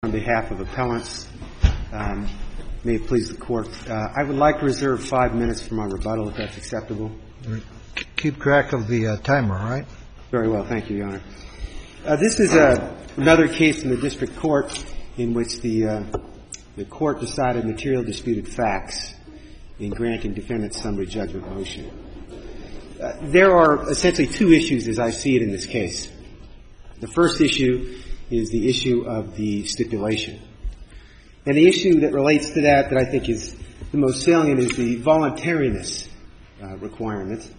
On behalf of appellants, may it please the Court, I would like to reserve 5 minutes for my rebuttal, if that's acceptable. Keep track of the timer, all right? Very well. Thank you, Your Honor. This is another case in the district court in which the court decided material disputed facts in granting defendant's summary judgment motion. There are essentially two issues as I see it in this case. The first issue is the issue of the stipulation. And the issue that relates to that I think is the most salient is the voluntariness requirement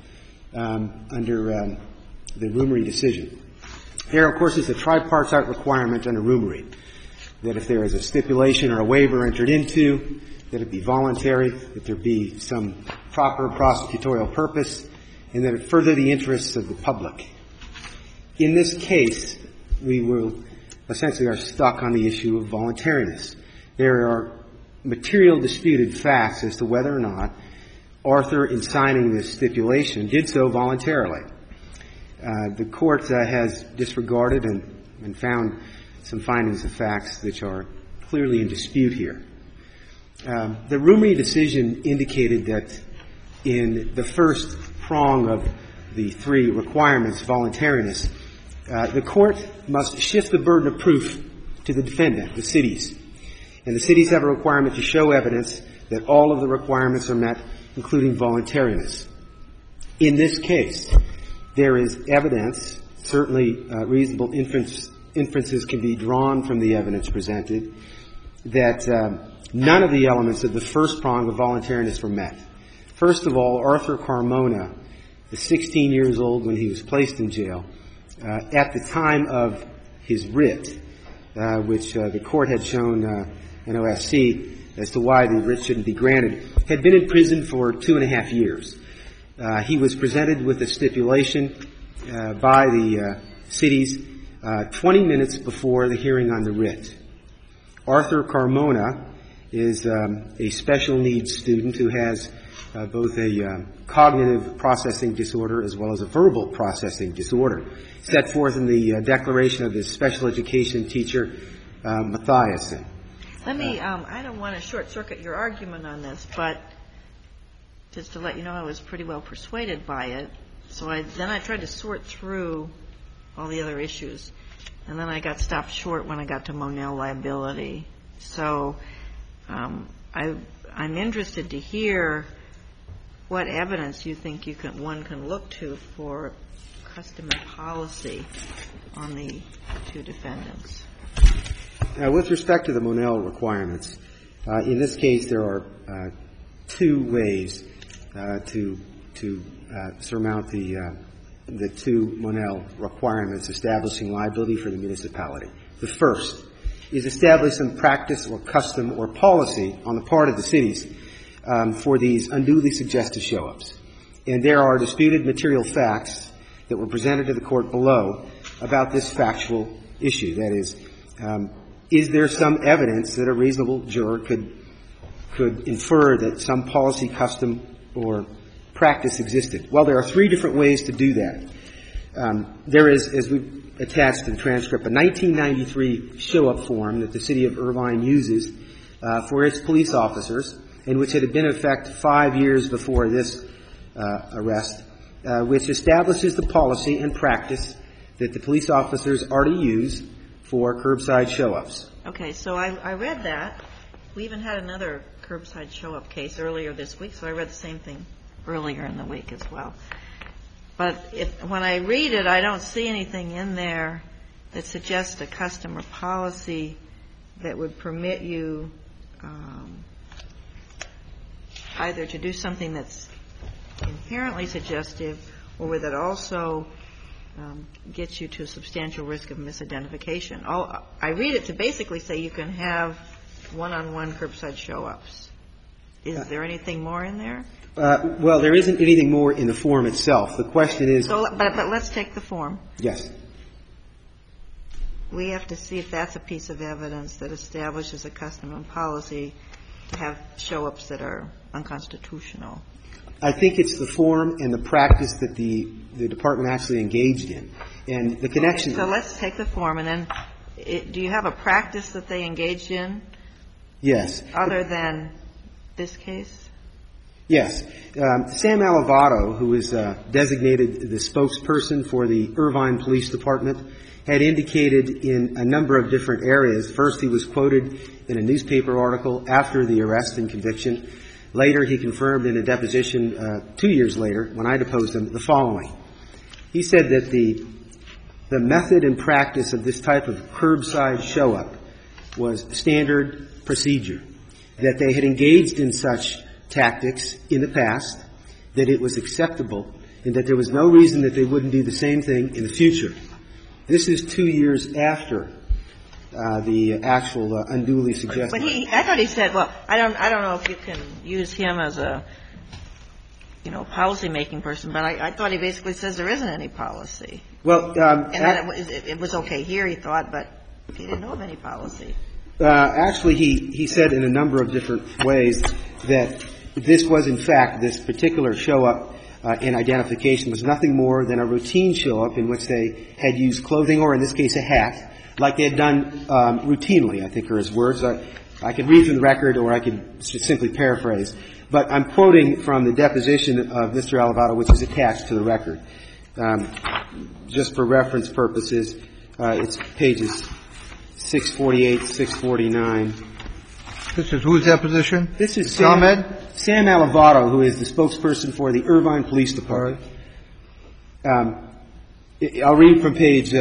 under the Roomery decision. There, of course, is a tripartite requirement under Roomery that if there is a stipulation or a waiver entered into, that it be voluntary, that there be some proper prosecutorial purpose, and that it further the interests of the public. In this case, we will essentially are stuck on the issue of voluntariness. There are material disputed facts as to whether or not Arthur, in signing this stipulation, did so voluntarily. The Court has disregarded and found some findings of facts which are clearly in dispute here. The Roomery decision indicated that in the first prong of the three requirements, voluntariness, the Court must shift the burden of proof to the defendant, the cities. And the cities have a requirement to show evidence that all of the requirements are met, including voluntariness. In this case, there is evidence, certainly reasonable inferences can be drawn from the evidence presented, that none of the elements of the first prong of voluntariness were met. First of all, Arthur Carmona, the 16 years old when he was placed in jail, at the time of his writ, which the Court had shown an OSC as to why the writ shouldn't be granted, had been in prison for 2.5 years. He was presented with a stipulation by the cities 20 minutes before the hearing on the writ. Arthur Carmona is a special needs student who has both a cognitive processing disorder as well as a verbal processing disorder, set forth in the declaration of his special education teacher, Mathiasen. Let me, I don't want to short-circuit your argument on this, but just to let you know, I was pretty well persuaded by it. So then I tried to sort through all the other issues, and then I got stopped short when I got to Monell liability. So I'm interested to hear what evidence you think one can look to for custom and policy on the two defendants. With respect to the Monell requirements, in this case there are two ways to surmount the two Monell requirements establishing liability for the municipality. The first is establish some practice or custom or policy on the part of the cities for these unduly suggestive show-ups. And there are disputed material facts that were presented to the Court below about this factual issue. That is there some evidence that a reasonable juror could infer that some policy, custom, or practice existed? Well, there are three different ways to do that. There is, as we attached to the transcript, a 1993 show-up form that the city of Irvine uses for its police officers, and which had been in effect 5 years before this arrest, which establishes the policy and practice that the police officers are to use for curbside show-ups. Okay, so I read that. We even had another curbside show-up case earlier this week, so I read the same thing earlier in the week as well. But when I read it, I don't see anything in there that suggests a custom or policy that would permit you either to do something that's inherently suggestive or that also gets you to a substantial risk of misidentification. I read it to basically say you can have one-on-one curbside show-ups. Is there anything more in there? Well, there isn't anything more in the form itself. The question is... But let's take the form. Yes. We have to see if that's a piece of evidence that establishes a custom and policy to have show-ups that are unconstitutional. I think it's the form and the practice that the department actually engaged in. And the connection... So let's take the form and then do you have a practice that they engaged in? Yes. Other than this case? Yes. Sam Alivato, who is designated the spokesperson for the Irvine Police Department, had indicated in a number of different areas. First, he was quoted in a newspaper article after the arrest and conviction. Later, he confirmed in a deposition 2 years later, when I deposed him, the following. He said that the method and practice of this type of curbside show-up was standard procedure, that they had engaged in such tactics in the past, that it was acceptable, and that there was no reason that they wouldn't do the same thing in the future. This is 2 years after the actual unduly suggested. But I thought he said, well, I don't know if you can use him as a, policy-making person, but I thought he basically says there isn't any policy. Well, and that it was okay here, he thought, but he didn't know of any policy. Actually, he said in a number of different ways that this was, in fact, this particular show-up and identification was nothing more than a routine show-up in which they had used clothing, or in this case, a hat, like they had done routinely, I think are his words. I could read from the record, or I could simply paraphrase. But I'm quoting from the deposition of Mr. Alivato, which is attached to the record. Just for reference purposes, it's pages 648, 649. This is whose deposition? This is Sam Alivato, who is the spokesperson for the Irvine Police Department. I'll read from page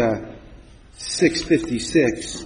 656.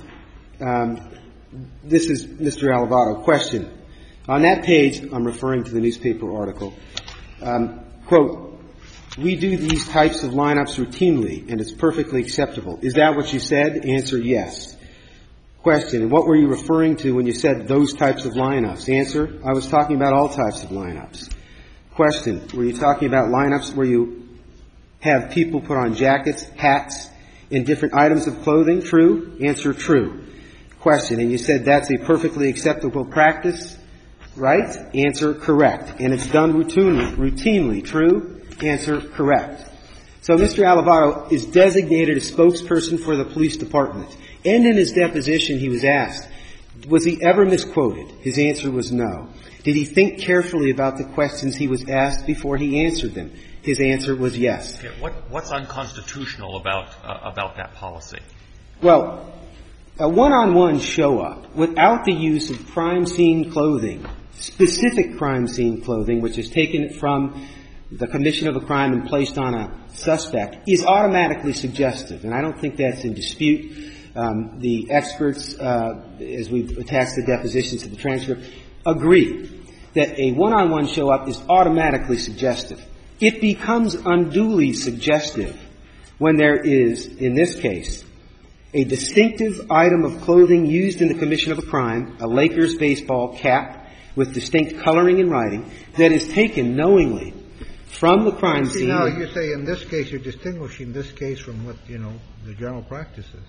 This is Mr. Alivato. Question. On that page, I'm referring to the newspaper article, quote, we do these types of lineups routinely, and it's perfectly acceptable. Is that what you said? Answer, yes. Question, and what were you referring to when you said those types of lineups? Answer, I was talking about all types of lineups. Question, were you talking about lineups where you have people put on jackets, hats, and different items of clothing? True? Answer, true. Question, and you said that's a perfectly acceptable practice? Right? Answer, correct. And it's done routinely. True? Answer, correct. So Mr. Alivato is designated a spokesperson for the police department. And in his deposition, he was asked, was he ever misquoted? His answer was no. Did he think carefully about the questions he was asked before he answered them? His answer was yes. Okay, what's unconstitutional about that policy? Well, a one-on-one show-up without the use of crime scene clothing, specific crime scene clothing, which is taken from the commission of a crime and placed on a suspect, is automatically suggestive. And I don't think that's in dispute. The experts, as we've attached the depositions to the transcript, agree that a one-on-one show-up is automatically suggestive. It becomes unduly suggestive when there is, in this case, a distinctive item of clothing used in the commission of a crime, a Lakers baseball cap with distinct coloring and writing, that is taken knowingly from the crime scene. Now, you say in this case you're distinguishing this case from what, the general practice is.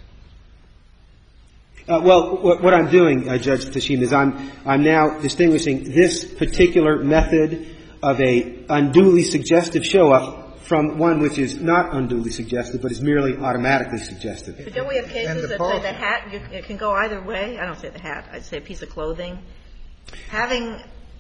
Well, what I'm doing, Judge Tashim, is I'm now distinguishing this particular method of a unduly suggestive show-up from one which is not unduly suggestive, but is merely automatically suggestive. But don't we have cases that say the hat, it can go either way? I don't say the hat. I'd say a piece of clothing. Having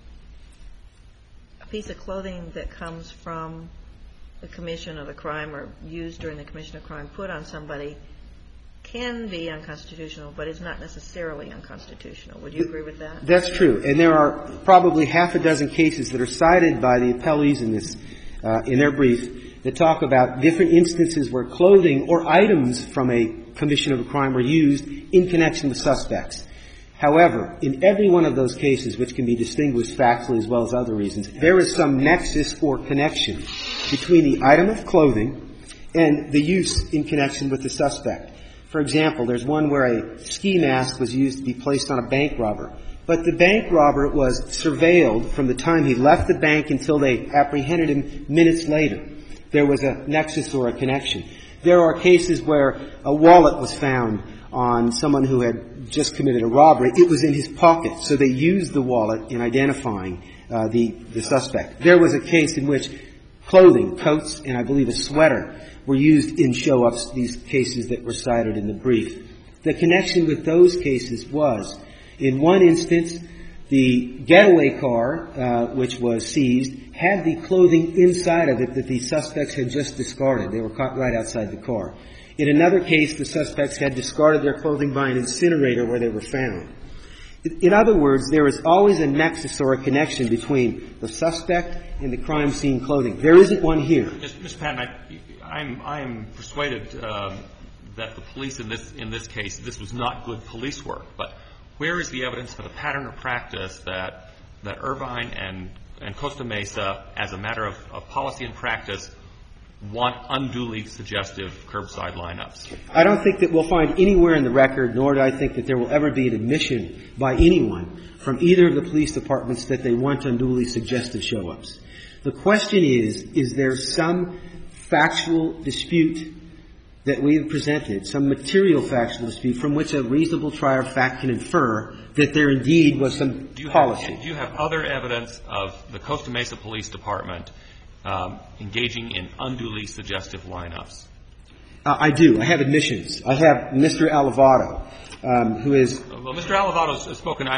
a piece of clothing that comes from the commission of a crime or used during the commission of a crime put on somebody can be unconstitutional, but is not necessarily unconstitutional. Would you agree with that? That's true. And there are probably half a dozen cases that are cited by the appellees in this, in their brief, that talk about different instances where clothing or items from a commission of a crime were used in connection with suspects. However, in every one of those cases, which can be distinguished factually as well as other reasons, there is some nexus or connection between the item of clothing and the use in connection with the suspect. For example, there's one where a ski mask was used to be placed on a bank robber. But the bank robber was surveilled from the time he left the bank until they apprehended him minutes later. There was a nexus or a connection. There are cases where a wallet was found on someone who had just committed a robbery. It was in his pocket, so they used the wallet in identifying the suspect. There was a case in which clothing, coats, and I believe a sweater were used in show-ups, these cases that were cited in the brief. The connection with those cases was, in one instance, the getaway car, which was seized, had the clothing inside of it that the suspects had just discarded. They were caught right outside the car. In another case, the suspects had discarded their clothing by an incinerator where they were found. In other words, there is always a nexus or a connection between the suspect and the crime scene clothing. There isn't one here. Mr. Patton, I'm persuaded that the police in this case, this was not good police work. But where is the evidence for the pattern of practice that Irvine and Costa Mesa, as a matter of policy and practice, want unduly suggestive curbside lineups? I don't think that we'll find anywhere in the record, nor do I think that there will ever be an admission by anyone from either of the police departments that they want unduly suggestive show-ups. The question is there some factual dispute that we have presented, some material factual dispute from which a reasonable trier of fact can infer that there indeed was some policy? Do you have other evidence of the Costa Mesa Police Department engaging in unduly suggestive lineups? I do. I have admissions. I have Mr. Alivato, who is... Well, Mr. Alivato has spoken.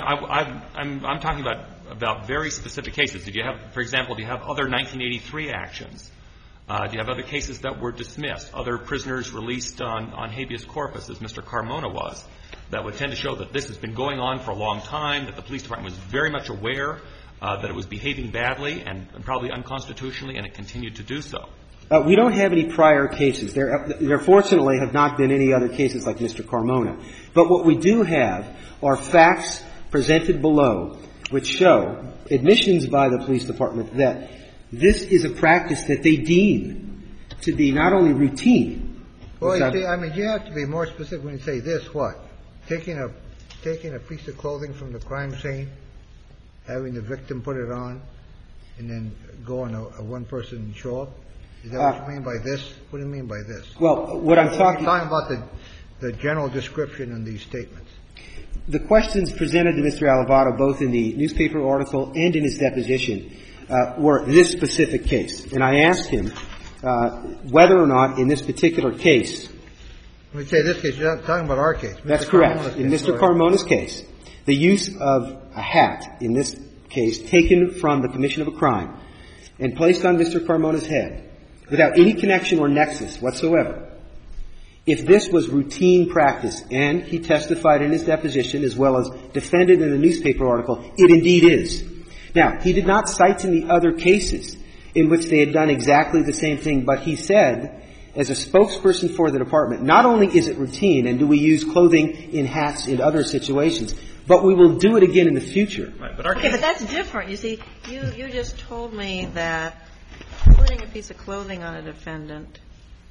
I'm talking about very specific cases. Did you have, for example, do you have other 1983 actions? Do you have other cases that were dismissed, other prisoners released on habeas corpus, as Mr. Carmona was, that would tend to show that this has been going on for a long time, that the police department was very much aware that it was behaving badly and probably unconstitutionally, and it continued to do so? We don't have any prior cases. There fortunately have not been any other cases like Mr. Carmona. But what we do have are facts presented below which show admissions by the police department that this is a practice that they deem to be not only routine. Well, you see, I mean, you have to be more specific when you say this. What? Taking a piece of clothing from the crime scene, having the victim put it on, and then go on a one-person show-up? Is that what you mean by this? What do you mean by this? Well, what I'm talking about the general description in these statements. The questions presented to Mr. Alivato, both in the newspaper article and in his deposition, were this specific case. And I asked him whether or not in this particular case. When you say this case, you're not talking about our case. That's correct. In Mr. Carmona's case, the use of a hat in this case taken from the commission of a crime and placed on Mr. Carmona's head without any connection or nexus whatsoever. If this was routine practice, and he testified in his deposition as well as defended in the newspaper article, it indeed is. Now, he did not cite any other cases in which they had done exactly the same thing, but he said, as a spokesperson for the department, not only is it routine and do we use clothing in hats in other situations, but we will do it again in the future. Right, but that's different. You see, you just told me that putting a piece of clothing on a defendant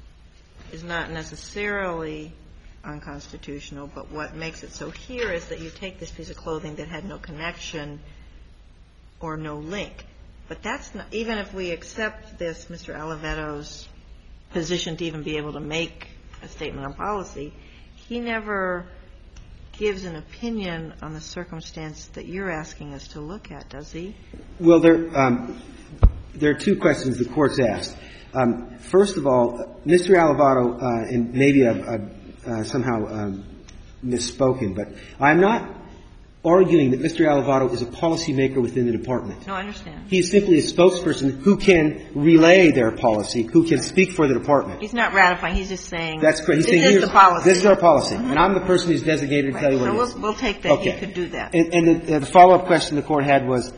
is not necessarily unconstitutional, but what makes it so here is that you take this piece of clothing that had no connection or no link. But that's not, even if we accept this, Mr. Alivato's position to even be able to make a statement on policy, he never gives an opinion on the circumstance that you're asking us to look at, does he? Well, there are two questions the Court's asked. First of all, Mr. Alivato, and maybe I've somehow misspoken, but I'm not arguing that Mr. Alivato is a policymaker within the department. No, I understand. He's simply a spokesperson who can relay their policy, who can speak for the department. He's not ratifying. He's just saying, that's correct. He's this saying, is the policy. This is our policy. Mm-hmm. And I'm the person who's designated to tell you what it is. So we'll take that. Okay. He could do that. And the follow-up question the Court had was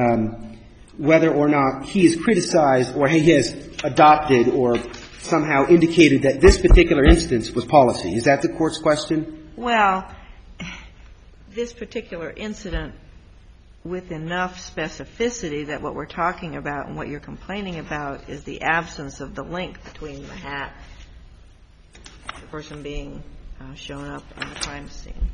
whether or not he has criticized or he has adopted or somehow indicated that this particular instance was policy. Is that the Court's question? Well, this particular incident, with enough specificity that what we're talking about and what you're complaining about is the absence of the link between the hat, the person being shown up on the crime scene.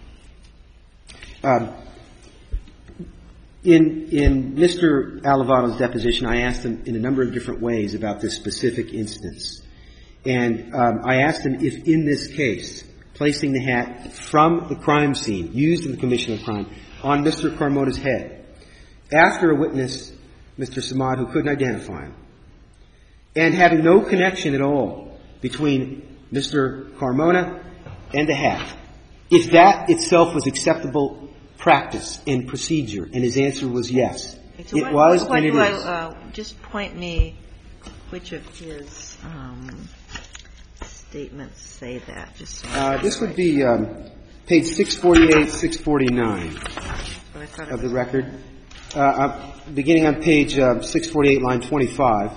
In Mr. Alivato's deposition, I asked him in a number of different ways about this specific instance. And I asked him if in this case, placing the hat from the crime scene, used in the commission of crime, on Mr. Carmona's head, after a witness, Mr. Samad, who couldn't identify him, and having no connection at all between Mr. Carmona and the hat, if that itself was acceptable practice and procedure, and his answer was yes. So it was, and it is. Just point me which of his statements say that. Just so this would be page 648, 649 of the record. Beginning on page 648, line 25.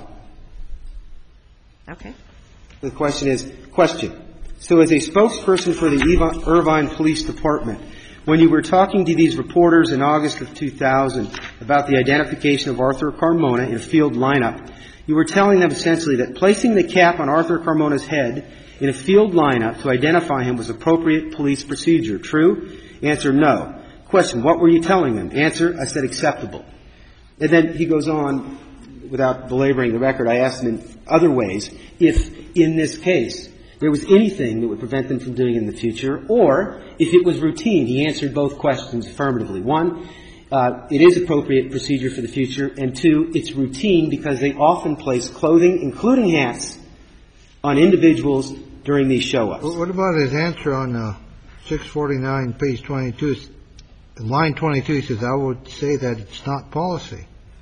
Okay. The question is, so as a spokesperson for the Irvine Police Department, when you were talking to these reporters in August of 2000 about the identification of Arthur Carmona in a field lineup, you were telling them essentially that placing the cap on Arthur Carmona's head in a field lineup to identify him was appropriate police procedure. True? Answer, no. Question, what were you telling them? Answer, I said acceptable. And then he goes on, without belaboring the record, I asked him in other ways if, in this case, there was anything that would prevent them from doing it in the future, or if it was routine. He answered both questions affirmatively. One, it is appropriate procedure for the future, and two, it's routine because they often place clothing, including hats, on individuals during these show-ups. What about his answer on 649, page 22? Line 22, he says, I would say that it's not policy.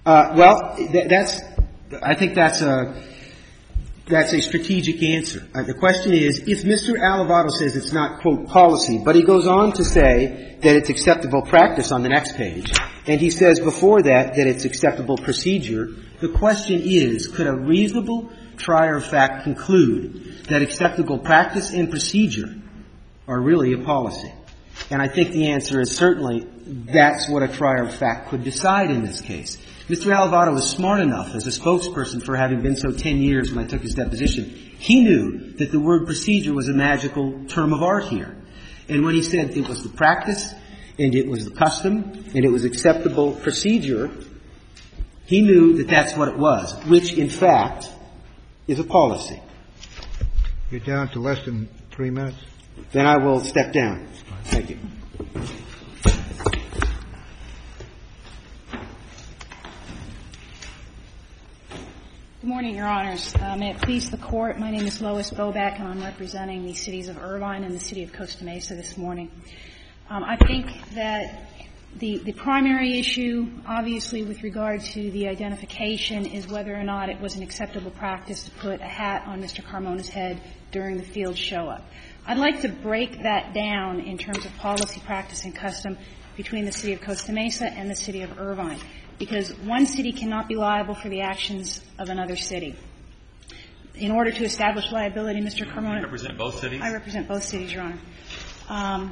I think that's a strategic answer. The question is, if Mr. Alivato says it's not, quote, policy, but he goes on to say that it's acceptable practice on the next page, and he says before that it's acceptable procedure, the question is, could a reasonable trier of fact conclude that acceptable practice and procedure are really a policy? And I think the answer is certainly that's what a trier of fact could decide in this case. Mr. Alivato was smart enough as a spokesperson for having been so 10 years when I took his deposition. He knew that the word procedure was a magical term of art here. And when he said it was the practice and it was the custom and it was acceptable procedure, he knew that that's what it was, which in fact is a policy. You're down to less than 3 minutes. Then I will step down. Thank you. Good morning, Your Honors. May it please the Court, my name is Lois Boback, and I'm representing the cities of Irvine and the city of Costa Mesa this morning. I think that the primary issue, obviously, with regard to the identification is whether or not it was an acceptable practice to put a hat on Mr. Carmona's head during the field show-up. I'd like to break that down in terms of policy, practice, and custom between the city of Costa Mesa and the city of Irvine, because one city cannot be liable for the actions of another city. In order to establish liability, Mr. Carmona — You represent both cities? I represent both cities, Your Honor.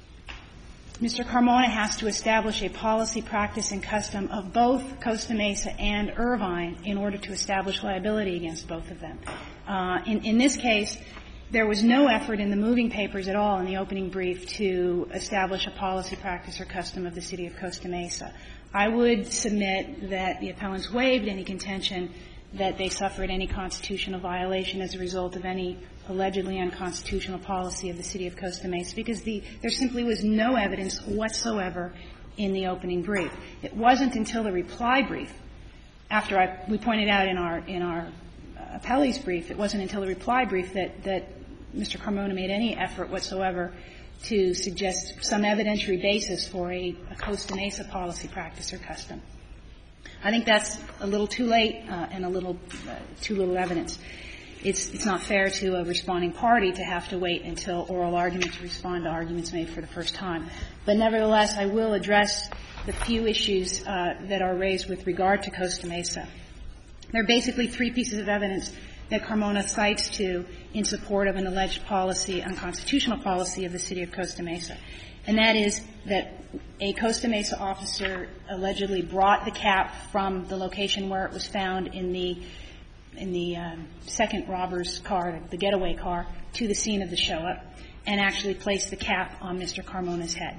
Mr. Carmona has to establish a policy, practice, and custom of both Costa Mesa and Irvine in order to establish liability against both of them. In this case, there was no effort in the moving papers at all in the opening brief to establish a policy, practice, or custom of the city of Costa Mesa. I would submit that the appellants waived any contention that they suffered any constitutional violation as a result of any allegedly unconstitutional policy of the city of Costa Mesa, because there simply was no evidence whatsoever in the opening brief. It wasn't until the reply brief, after we pointed out in our appellee's brief, it wasn't until the reply brief that Mr. Carmona made any effort whatsoever to suggest some evidentiary basis for a Costa Mesa policy, practice, or custom. I think that's a little too late and a little too little evidence. It's not fair to a responding party to have to wait until oral arguments respond to arguments made for the first time. But nevertheless, I will address the few issues that are raised with regard to Costa Mesa. There are basically three pieces of evidence that Carmona cites to in support of an alleged policy, unconstitutional policy of the city of Costa Mesa. And that is that a Costa Mesa officer allegedly brought the cap from the location where it was found in the second robber's car, the getaway car, to the scene of the show-up, and actually placed the cap on Mr. Carmona's head.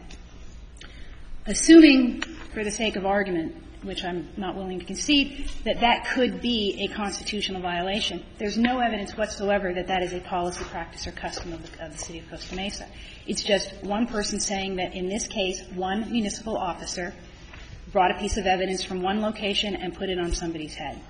Assuming, for the sake of argument, which I'm not willing to concede, that that could be a constitutional violation, there's no evidence whatsoever that that is a policy, practice, or custom of the city of Costa Mesa. It's just one person saying that in this case, one municipal officer brought a piece of evidence from one location and put it on somebody's head.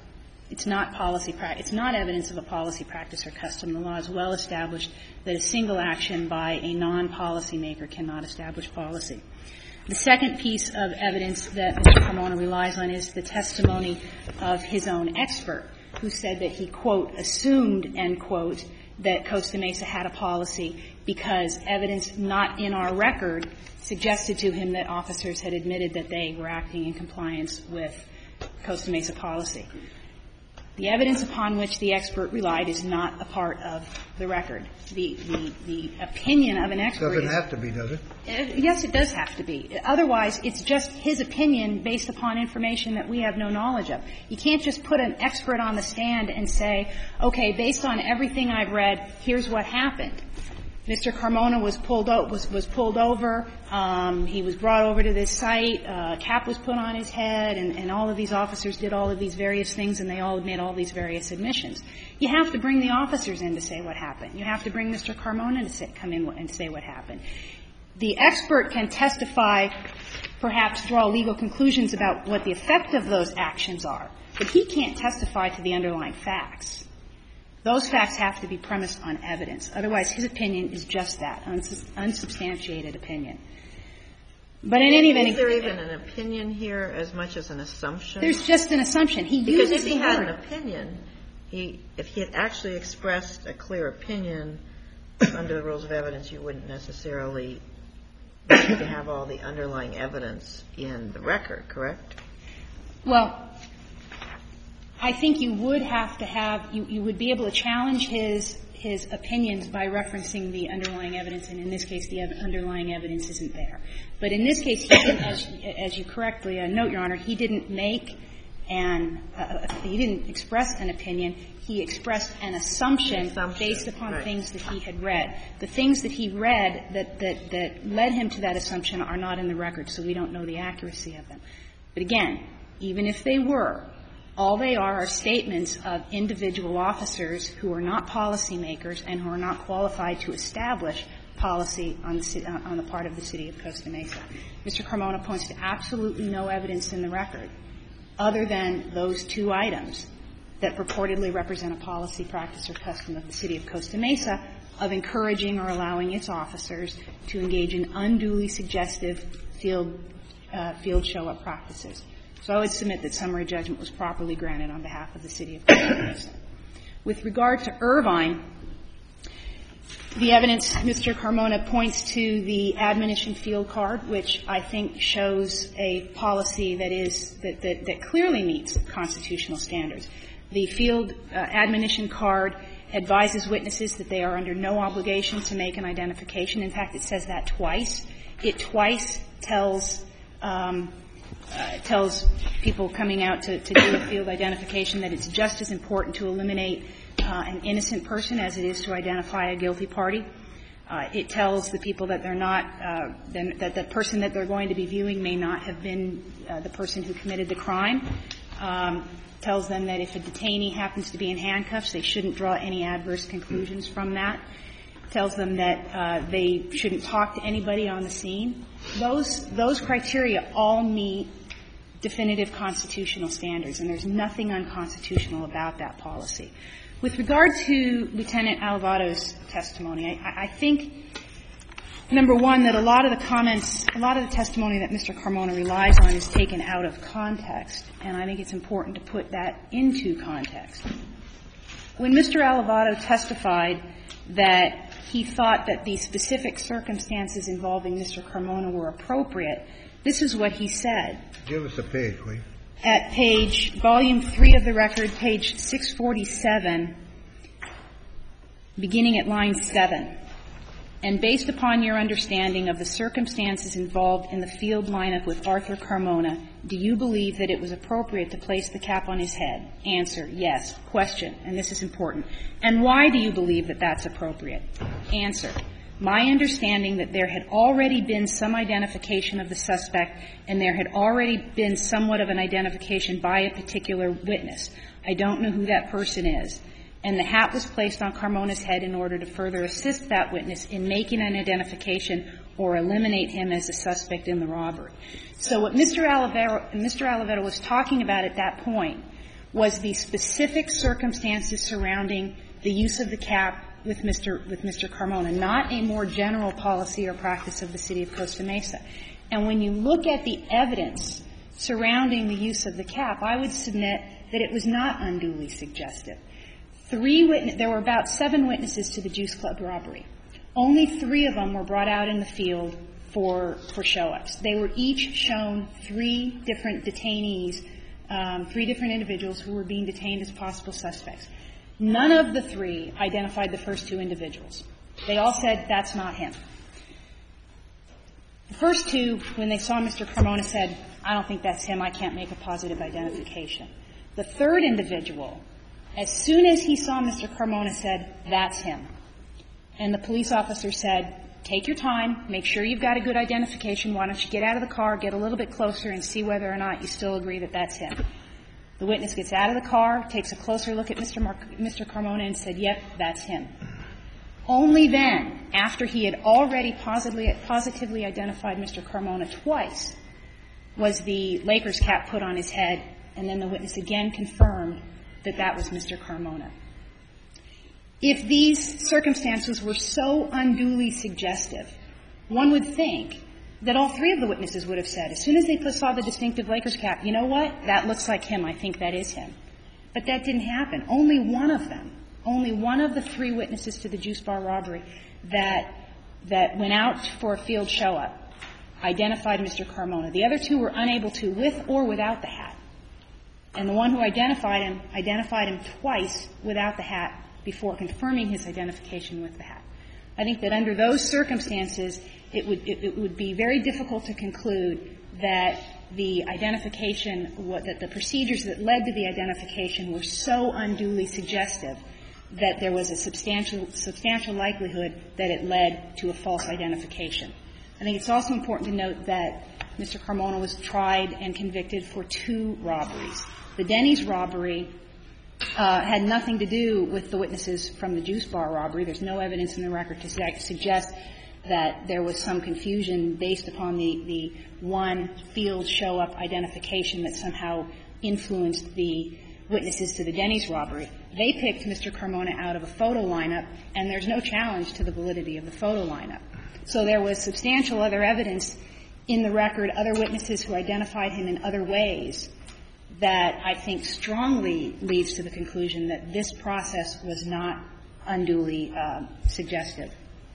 It's not policy it's not evidence of a policy practice or custom. The law is well established that a single action by a non-policymaker cannot establish policy. The second piece of evidence that Mr. Carmona relies on is the testimony of his own expert, who said that he, quote, assumed, end quote, that Costa Mesa had a policy because evidence not in our record suggested to him that officers had admitted that they were acting in compliance with Costa Mesa policy. The evidence upon which the expert relied is not a part of the record. The opinion of an expert doesn't have to be, does it? Yes, it does have to be. Otherwise, it's just his opinion based upon information that we have no knowledge of. You can't just put an expert on the stand and say, okay, based on everything I've read, here's what happened. Mr. Carmona was pulled over. He was brought over to this site. A cap was put on his head, and all of these officers did all of these various things, and they all made all these various admissions. You have to bring the officers in to say what happened. You have to bring Mr. Carmona to come in and say what happened. The expert can testify, perhaps draw legal conclusions about what the effect of those actions are, but he can't testify to the underlying facts. Those facts have to be premised on evidence. Otherwise, his opinion is just that, unsubstantiated opinion. But in any event, is there even an opinion here as much as an assumption? There's just an assumption. He because uses if he the had word. an opinion, if he had actually expressed a clear opinion under the rules of evidence, you wouldn't necessarily need to have all the underlying evidence in the record, correct? Well, I think you would have to have you would be able to challenge his opinions by referencing the underlying evidence, and in this case, the underlying evidence isn't there. But in this case, he didn't, as you correctly note, Your Honor, he didn't make he didn't express an opinion. He expressed an assumption based upon things that he had read. The things that he read that led him to that assumption are not in the record, so we don't know the accuracy of them. But again, even if they were, all they are statements of individual officers who are not policymakers and who are not qualified to establish policy on the part of the City of Costa Mesa. Mr. Carmona points to absolutely no evidence in the record other than those two items that purportedly represent a policy, practice, or custom of the City of Costa Mesa of encouraging or allowing its officers to engage in unduly suggestive field show-up practices. So I would submit that summary judgment was properly granted on behalf of the City of Costa Mesa. With regard to Irvine, the evidence, Mr. Carmona points to the admonition field card, which I think shows a policy that clearly meets constitutional standards. The field admonition card advises witnesses that they are under no obligation to make an identification. In fact, it says that twice. It twice tells people coming out to do a field identification that it's just as important to eliminate an innocent person as it is to identify a guilty party. It tells the people that they're not that the person that they're going to be viewing may not have been the person who committed the crime. Tells them that if a detainee happens to be in handcuffs, they shouldn't draw any adverse conclusions from that. Tells them that they shouldn't talk to anybody on the scene. Those criteria all meet definitive constitutional standards, and there's nothing unconstitutional about that policy. With regard to Lieutenant Alavado's testimony, I think, number one, that a lot of the testimony that Mr. Carmona relies on is taken out of context, and I think it's important to put that into context. When Mr. Alavado testified that he thought that the specific circumstances involving Mr. Carmona were appropriate, this is what he said. Give us a page, please. At volume 3 of the record, page 647, beginning at line 7. And based upon your understanding of the circumstances involved in the field lineup with Arthur Carmona, do you believe that it was appropriate to place the cap on his head? Answer, yes. Question, and this is important. And why do you believe that that's appropriate? Answer, my understanding that there had already been some identification of the suspect and there had already been somewhat of an identification by a particular witness. I don't know who that person is. And the hat was placed on Carmona's head in order to further assist that witness in making an identification or eliminate him as a suspect in the robbery. So what Mr. Alavado was talking about at that point was the specific circumstances surrounding the use of the cap with Mr. Carmona, not a more general policy or practice of the city of Costa Mesa. And when you look at the evidence surrounding the use of the cap, I would submit that it was not unduly suggestive. There were about 7 witnesses to the Juice Club robbery. Only 3 of them were brought out in the field for show-ups. They were each shown 3 different detainees, 3 different individuals who were being detained as possible suspects. None of the 3 identified the first 2 individuals. They all said, that's not him. The first 2, when they saw Mr. Carmona, said, I don't think that's him. I can't make a positive identification. The third individual, as soon as he saw Mr. Carmona, said, that's him. And the police officer said, take your time, make sure you've got a good identification. Why don't you get out of the car, get a little bit closer, and see whether or not you still agree that that's him. The witness gets out of the car, takes a closer look at Mr. Carmona, and said, yep, that's him. Only then, after he had already positively identified Mr. Carmona twice, was the Lakers cap put on his head, and then the witness again confirmed that that was Mr. Carmona. If these circumstances were so unduly suggestive, one would think that all 3 of the witnesses would have said, as soon as they saw the distinctive Lakers cap, you know what, that looks like him, I think that is him. But that didn't happen. Only one of the 3 witnesses to the juice bar robbery that went out for a field show-up identified Mr. Carmona. The other 2 were unable to, with or without the hat. And the one who identified him twice without the hat before confirming his identification with the hat. I think that under those circumstances, it would be very difficult to conclude that the identification, that the procedures that led to the identification were so unduly suggestive that there was a substantial likelihood that it led to a false identification. I think it's also important to note that Mr. Carmona was tried and convicted for 2 robberies. The Denny's robbery had nothing to do with the witnesses from the juice bar robbery. There's no evidence in the record to suggest that there was some confusion based upon the one field show-up identification that somehow influenced the witnesses to the Denny's robbery. They picked Mr. Carmona out of a photo lineup, and there's no challenge to the validity of the photo lineup. So there was substantial other evidence in the record, other witnesses who identified him in other ways, that I think strongly leads to the conclusion that this process was not unduly suggestive.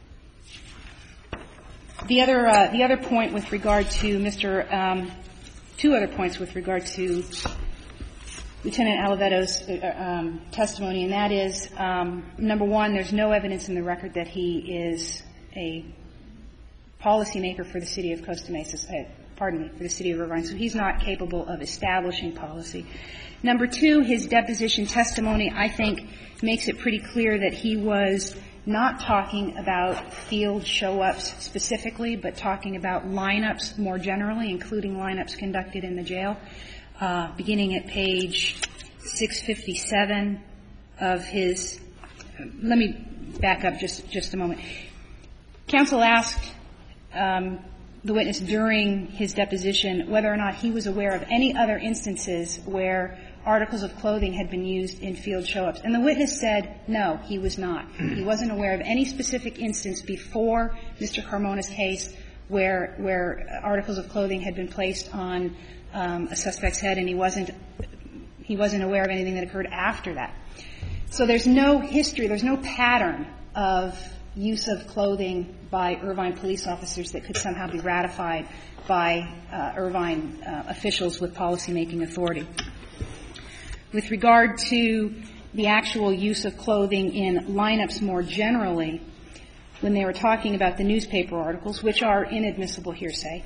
The other point with regard to two other points with regard to Lieutenant Alivetto's testimony, and that is, number one, there's no evidence in the record that he is a policymaker for the city of Costa Mesa, for the city of Irvine, so he's not capable of establishing policy. Number two, his deposition testimony, I think, makes it pretty clear that he was not talking about field show-ups specifically, but talking about lineups more generally, including lineups conducted in the jail. Beginning at page 657 of his – let me back up just a moment. Counsel asked the witness during his deposition whether or not he was aware of any other instances where articles of clothing had been used in field show-ups. And the witness said, no, he was not. He wasn't aware of any specific instance before Mr. Carmona's case where articles of clothing had been placed on a suspect's head, and he wasn't aware of anything that occurred after that. So there's no history, there's no pattern of use of clothing by Irvine police officers that could somehow be ratified by Irvine officials with policymaking authority. With regard to the actual use of clothing in lineups more generally, when they were talking about the newspaper articles, which are inadmissible hearsay,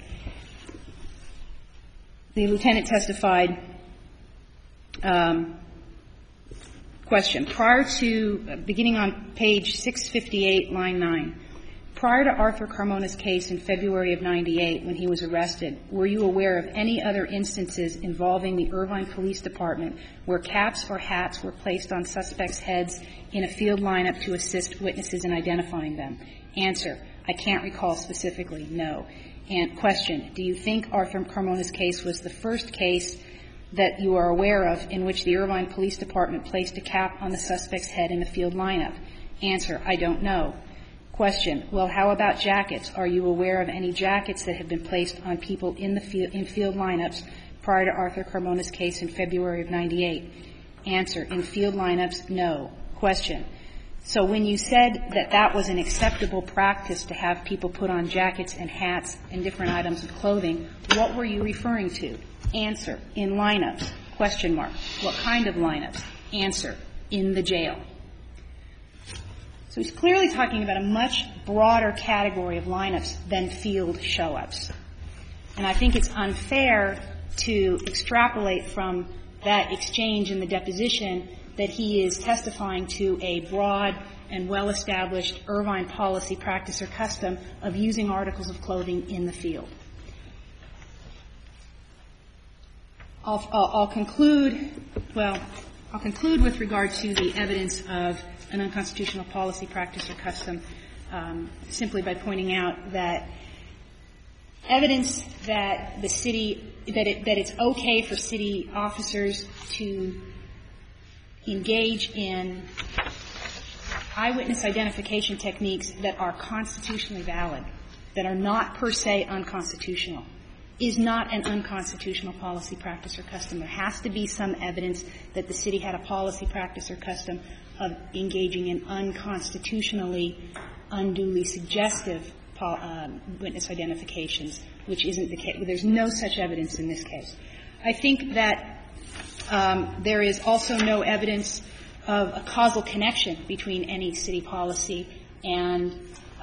the lieutenant testified, question, prior to, beginning on page 658, line 9, prior to Arthur Carmona's case in February of 98 when he was arrested, were you aware of any other instances involving the Irvine Police Department where caps or hats were placed on suspects' heads in a field lineup to assist witnesses in identifying them? Answer, I can't recall specifically, no. And question, do you think Arthur Carmona's case was the first case that you are aware of in which the Irvine Police Department placed a cap on the suspect's head in the field lineup? Answer, I don't know. Question, well, how about jackets? Are you aware of any jackets that have been placed on people in field lineups prior to Arthur Carmona's case in February of 98? Answer, in field lineups, no. Question, so when you said that that was an acceptable practice to have people put on jackets and hats and different items of clothing, what were you referring to? Answer, in lineups. Question mark. What kind of lineups? Answer, in the jail. So he's clearly talking about a much broader category of lineups than field show-ups. And I think it's unfair to extrapolate from that exchange in the deposition that he is testifying to a broad and well-established Irvine policy, practice, or custom of using articles of clothing in the field. I'll conclude with regard to the evidence of an unconstitutional policy, practice, or custom simply by pointing out that evidence that the city that it's okay for city officers to engage in eyewitness identification techniques that are constitutionally valid, that are not per se unconstitutional, is not an unconstitutional policy, practice, or custom. There has to be some evidence that the city had a policy, practice, or custom of engaging in unconstitutionally, unduly suggestive witness identifications, which isn't the case. There's no such evidence in this case. I think that there is also no evidence of a causal connection between any city policy and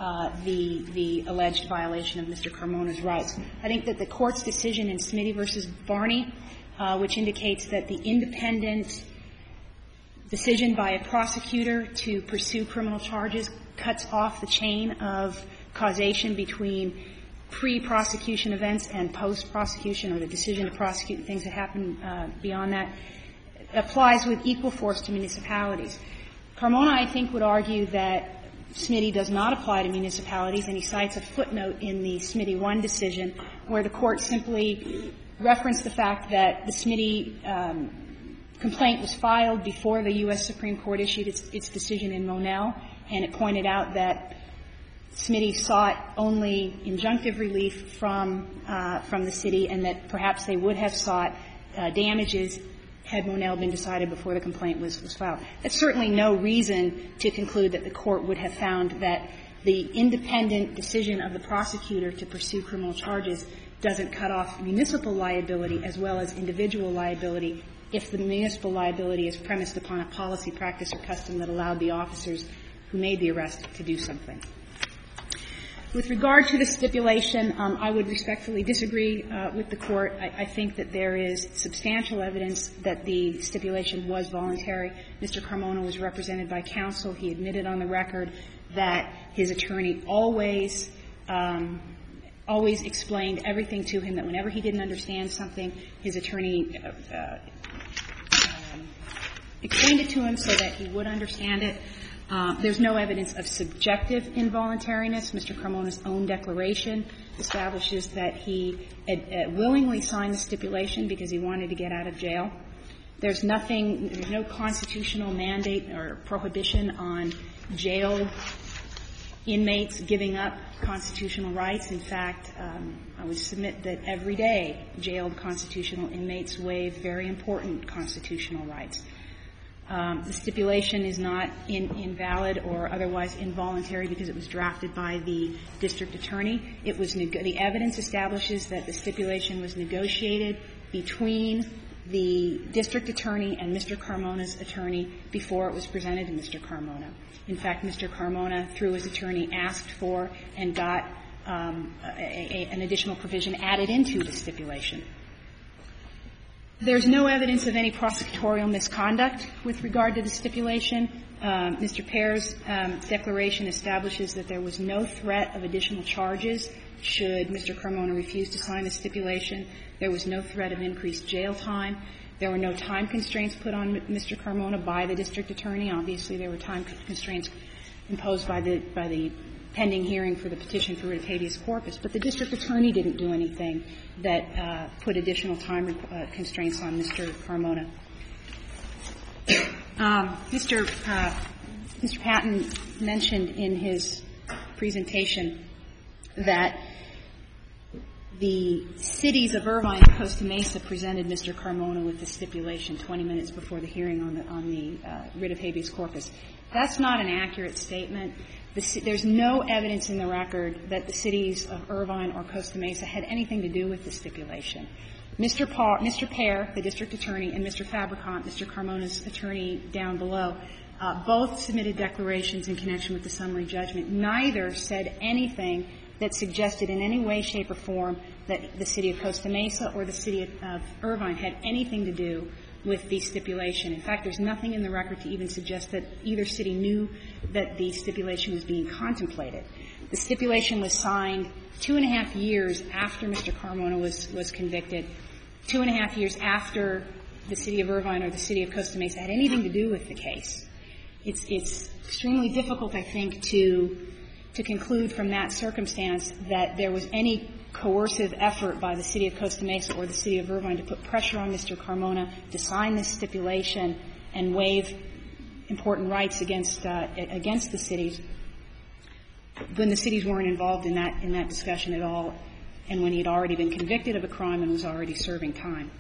the alleged violation of Mr. Carmona's rights. I think that the Court's decision in Smitty v. Barney, which indicates that the independent decision by a prosecutor to pursue criminal charges cuts off the chain of causation between pre-prosecution events and post-prosecution, or the decision to prosecute and things that happen beyond that, applies with equal force to municipalities. Carmona, I think, would argue that Smitty does not apply to municipalities, and he cites a footnote in the Smitty 1 decision where the Court simply referenced the fact that the Smitty complaint was filed before the U.S. Supreme Court issued its decision in Monell, and it pointed out that Smitty sought only injunctive relief from the city, and that perhaps they would have sought damages had Monell been decided before the complaint was filed. That's certainly no reason to conclude that the Court would have found that the independent decision of the prosecutor to pursue criminal charges doesn't cut off municipal liability as well as individual liability if the municipal liability is premised upon a policy, practice, or custom that allowed the officers who made the arrest to do something. With regard to the stipulation, I would respectfully disagree with the Court. I think that there is substantial evidence that the stipulation was voluntary. Mr. Carmona was represented by counsel. He admitted on the record that his attorney always explained everything to him, that whenever he didn't understand something, his attorney explained it to him so that he would understand it. There's no evidence of subjective involuntariness. Mr. Carmona's own declaration establishes that he willingly signed the stipulation because he wanted to get out of jail. There's no constitutional mandate or prohibition on jailed inmates giving up constitutional rights. In fact, I would submit that every day jailed constitutional inmates waive very important constitutional rights. The stipulation is not invalid or otherwise involuntary because it was drafted by the district attorney. It was the evidence establishes that the stipulation was negotiated between the district attorney and Mr. Carmona's attorney before it was presented to Mr. Carmona. In fact, Mr. Carmona, through his attorney, asked for and got an additional provision added into the stipulation. There's no evidence of any prosecutorial misconduct with regard to the stipulation. Mr. Pear's declaration establishes that there was no threat of additional charges should Mr. Carmona refuse to sign the stipulation. There was no threat of increased jail time. There were no time constraints put on Mr. Carmona by the district attorney. Obviously, there were time constraints imposed by the pending hearing for the petition for writ of habeas corpus. But the district attorney didn't do anything that put additional time constraints on Mr. Carmona. Mr. Patton mentioned in his presentation that the cities of Irvine and Costa Mesa presented Mr. Carmona with the stipulation 20 minutes before the hearing on the writ of habeas corpus. That's not an accurate statement. There's no evidence in the record that the cities of Irvine or Costa Mesa had anything to do with the stipulation. Mr. Pear, the district attorney, and Mr. Fabricant, Mr. Carmona's attorney down below, both submitted declarations in connection with the summary judgment. Neither said anything that suggested in any way, shape, or form that the city of Costa Mesa or the city of Irvine had anything to do with the stipulation. In fact, there's nothing in the record to even suggest that either city knew that the stipulation was being contemplated. The stipulation was signed 2.5 years after Mr. Carmona was convicted, 2.5 years after the city of Irvine or the city of Costa Mesa had anything to do with the case. It's extremely difficult, I think, to conclude from that circumstance that there was any coercive effort by the city of Costa Mesa or the city of Irvine to put pressure on Mr. Carmona to sign this stipulation and waive important rights against the cities when the cities weren't involved in that discussion at all and when he had already been convicted of a crime and was already serving time.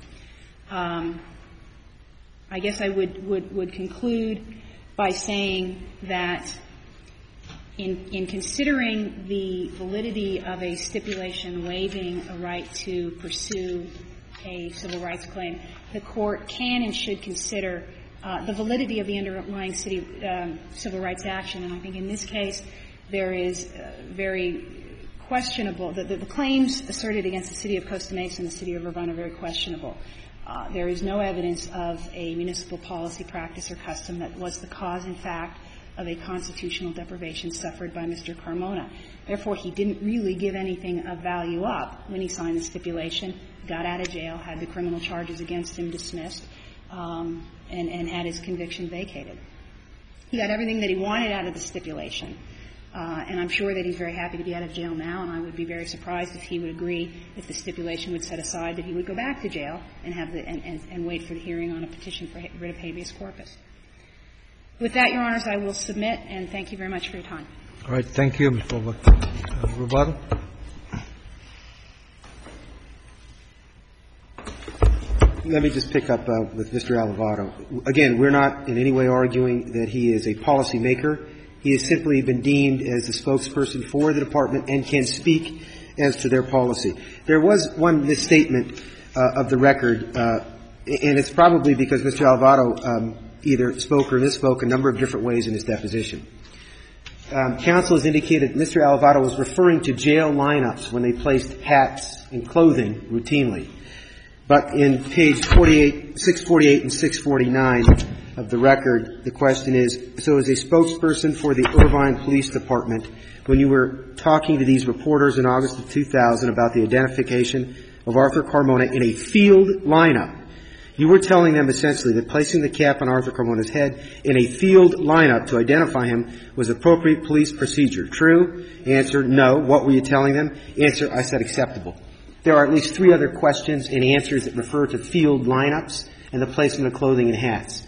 I guess I would conclude by saying that in considering the validity of a stipulation waiving a right to pursue a civil rights claim, the Court can and should consider the validity of the underlying city civil rights action. And I think in this case there is very questionable. The claims asserted against the city of Costa Mesa and the city of Irvine are very questionable. There is no evidence of a municipal policy, practice, or custom that was the cause, in fact, of a constitutional deprivation suffered by Mr. Carmona. Therefore, he didn't really give anything of value up when he signed the stipulation, got out of jail, had the criminal charges against him dismissed, and had his conviction vacated. He got everything that he wanted out of the stipulation. And I'm sure that he's very happy to be out of jail now, and I would be very surprised if he would agree if the stipulation would set aside that he would go back to jail and have and wait for the hearing on a petition for writ of habeas corpus. With that, Your Honors, I will submit, and thank you very much for your time. All right. Thank you, Ms. Bova. Rebuttal? Let me just pick up with Mr. Alivato. Again, we're not in any way arguing that he is a policymaker. He has simply been deemed as the spokesperson for the department and can speak as to their policy. There was one misstatement of the record, and it's probably because Mr. Alivato either spoke or misspoke a number of different ways in his deposition. Counsel has indicated Mr. Alivato was referring to jail lineups when they placed hats and clothing routinely. But in page 648 and 649 of the record, the question is, so as a spokesperson for the Irvine Police Department, when you were talking to these reporters in August of 2000 about the identification of Arthur Carmona in a field lineup, you were telling them essentially that placing the cap on Arthur Carmona's head in a field lineup to identify him was appropriate police procedure. True? Answer, no. What were you telling them? Answer, I said acceptable. There are at least 3 other questions and answers that refer to field lineups and the placement of clothing and hats.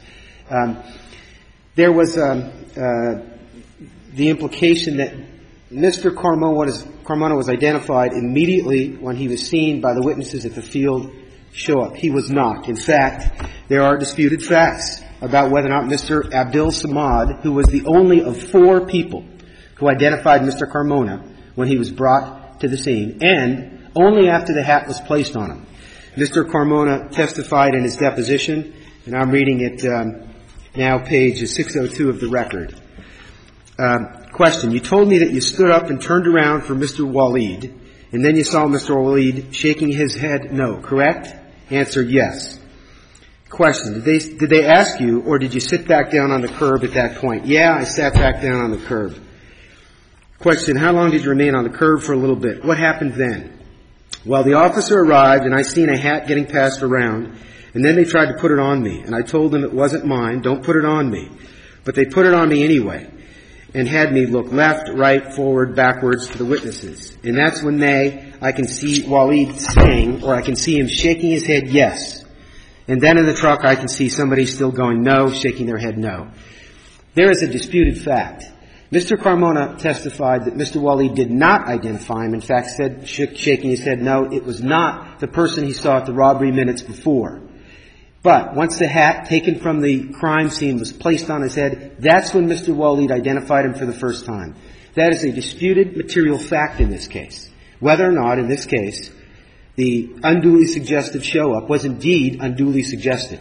There was the implication that Mr. Carmona was identified immediately when he was seen by the witnesses at the field show-up. He was not. In fact, there are disputed facts about whether or not Mr. Abdul Samad, who was the only of 4 people who identified Mr. Carmona when he was brought to the scene, and only after the hat was placed on him. Mr. Carmona testified in his deposition, and I'm reading it now, page 602 of the record. Question, you told me that you stood up and turned around for Mr. Waleed, and then you saw Mr. Waleed shaking his head no, correct? Answer, yes. Question, did they ask you, or did you sit back down on the curb at that point? Yeah, I sat back down on the curb. Question, how long did you remain on the curb? For a little bit. What happened then? Well, the officer arrived, and I seen a hat getting passed around, and then they tried to put it on me, and I told them it wasn't mine, don't put it on me. But they put it on me anyway. and had me look left, right, forward, backwards to the witnesses. And that's when I can see Waleed saying, or I can see him shaking his head yes. And then in the truck I can see somebody still going no, shaking their head no. There is a disputed fact. Mr. Carmona testified that Mr. Waleed did not identify him. In fact, said, shaking his head no, it was not the person he saw at the robbery minutes before. But once the hat taken from the crime scene was placed on his head, that's when Mr. Waleed identified him for the first time. That is a disputed material fact in this case. Whether or not, in this case, the unduly suggestive show-up was indeed unduly suggestive.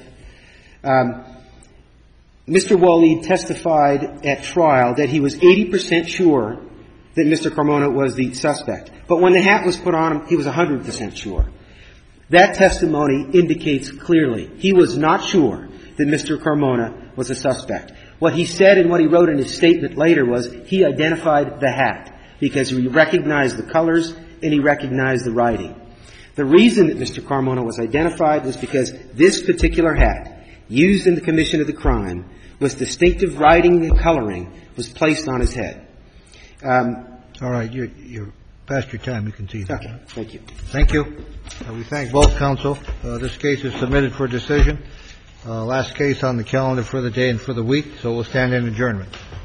Mr. Waleed testified at trial that he was 80% sure that Mr. Carmona was the suspect. But when the hat was put on him, he was 100% sure. That testimony indicates clearly he was not sure that Mr. Carmona was a suspect. What he said and what he wrote in his statement later was he identified the hat because he recognized the colors and he recognized the writing. The reason that Mr. Carmona was identified was because this particular hat, used in the commission of the crime, with distinctive writing and coloring, was placed on his head. All right. You're past your time. You can see that. Okay. Thank you. Thank you. We thank both counsel. This case is submitted for decision. Last case on the calendar for the day and for the week, so we'll stand in adjournment.